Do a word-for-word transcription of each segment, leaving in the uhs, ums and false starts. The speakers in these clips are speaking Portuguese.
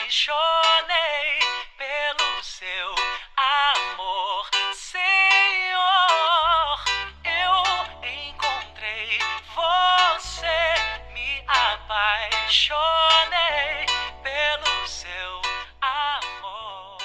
apaixonei pelo seu amor, Senhor. Eu encontrei você, me apaixonei pelo seu amor.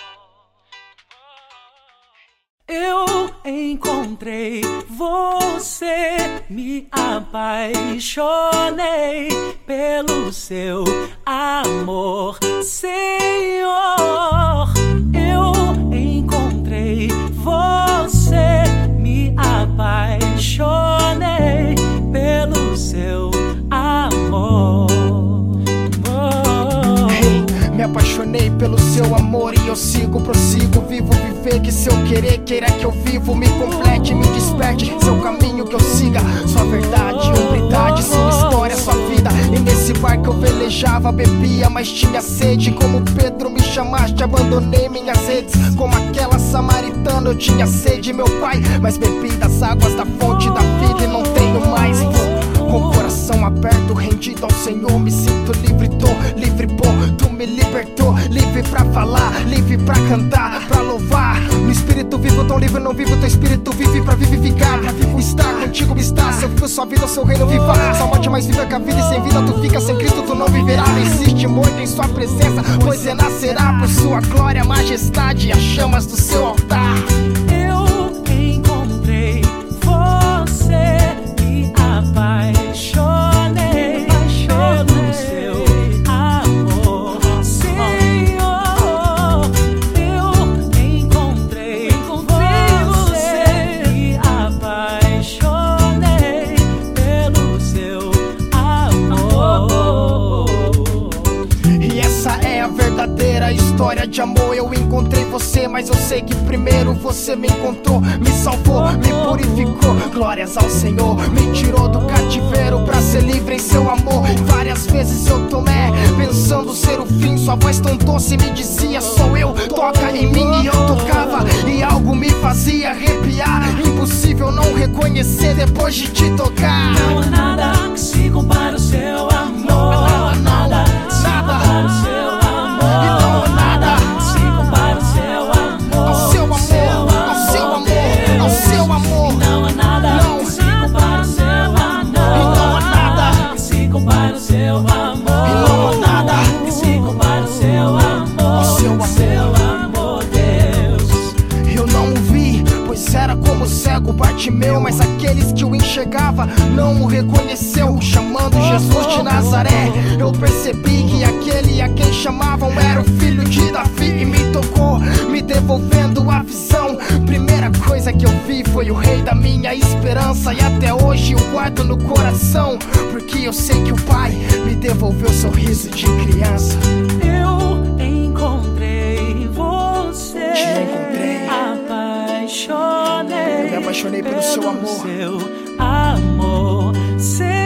Eu encontrei você, me apaixonei pelo seu amor, Senhor. Eu encontrei você, me apaixonei pelo seu amor. Hey, me apaixonei pelo seu amor e eu sigo, prossigo, vivo, viver que se eu querer, queira que eu vivo, me complete, me desperte, seu caminho que eu siga, sua verdade, umbridade, sua história, sua vida. E nesse bar que eu velejava, bebia, mas tinha sede. Como Pedro me chamaste, abandonei minhas redes. Como aquela samaritana eu tinha sede, meu pai, mas bebi das águas da fonte da vida e não tenho mais. Vou com o coração aberto, rendido ao Senhor, me sinto livre, tô livre, pô, tu me libertou, livre pra falar, livre pra cantar, pra louvar. No espírito vivo, tão livre, não vivo, teu espírito vive pra vivificar, pra vivo estar, contigo me está, se eu vivo sua vida, o seu reino viva. Sua morte mais viva que a vida e sem vida tu fica, sem Cristo tu não viverá. Não existe morto em sua presença, pois renascerá por sua glória, majestade e as chamas do seu altar. Eu encontrei você, me apaixonei pelo seu amor, Senhor. Eu encontrei você, me apaixonei pelo seu amor. E essa é a verdadeira história de amor. Eu encontrei você, mas eu sei que primeiro você me encontrou, me salvou, me purificou. Glórias ao Senhor, me tirou do cativeiro pra ser livre em seu amor. Várias vezes eu tomé, pensando ser o fim. Sua voz tão doce me dizia, sou eu, toca em mim. E eu tocava e algo me fazia arrepiar. Impossível não reconhecer depois de te tocar. Não há nada que se compare ao seu amor. Não há nada, Nada que se nada, compare ao seu amor. e não há nada Que se compare ao seu amor. ao seu amor, ao seu amor, ao seu amor. Não há nada Não. que se compare ao seu amor. E não há nada que se compare ao seu amor. E não há nada que se compare ao seu amor. ao seu amor. Seu amor, Deus. Eu não o vi, pois era como o cego Bartimeu, mas aqueles que o enxergava não o reconheceu. Chamando Jesus de Nazaré, eu percebi que aquele a quem chamavam era o filho de Davi. E me tocou, me devolvendo a visão. Primeira coisa que eu vi foi o rei da minha esperança, e até hoje eu guardo no coração, porque eu sei que o Pai me devolveu o sorriso de criança. Eu encontrei você, Te encontrei. apaixonei, Eu me apaixonei pelo seu amor. seu amor, seu